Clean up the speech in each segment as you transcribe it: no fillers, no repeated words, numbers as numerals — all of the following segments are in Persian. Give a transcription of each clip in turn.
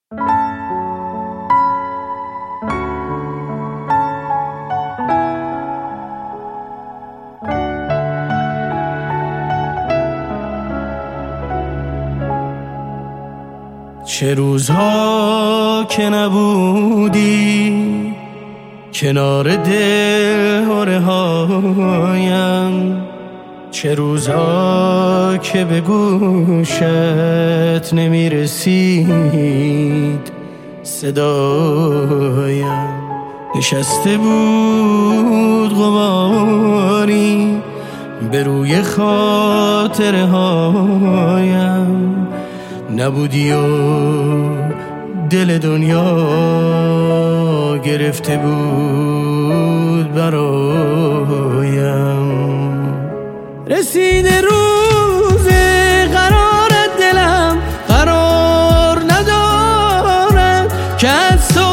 چه روزها که نبودی کنار دلهره هایم، چه روزها که به گوشت نمی رسید صدایم. نشسته بود غباری به روی خاطره هایم، نبودی و دل دنیا گرفته بود برایم. رسیده روز قرارت، دلم قرار ندارد که از تو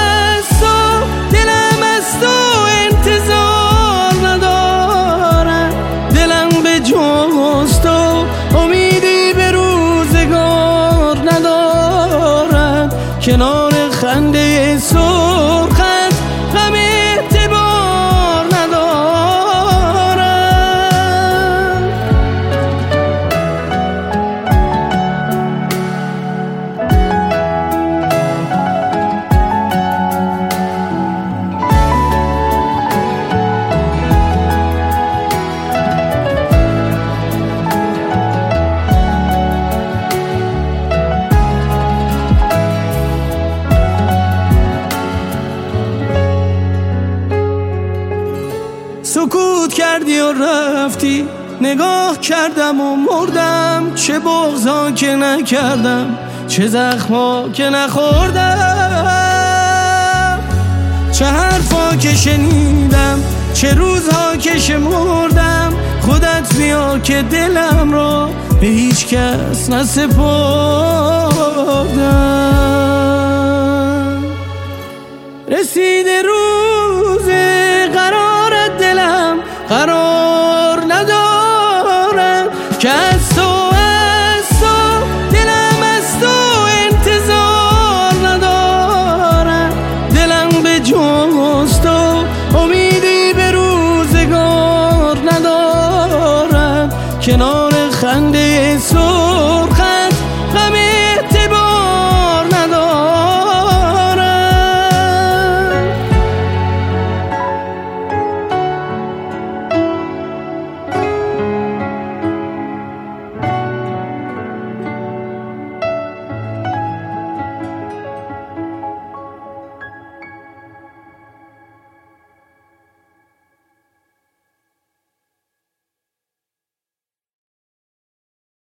دلم از تو انتظار ندارد. دلم به جز تو امیدی به روزگار ندارد، کنار خنده سرخت غم اعتبار ندارد. سکوت کردی و رفتی، نگاه کردم و مردم. چه بغضا که نکردم، چه زخما که نخوردم، چه حرفا که شنیدم، چه روزها که شمردم. خودت بیا که دلم را به هیچ کس نسپردم. رسیده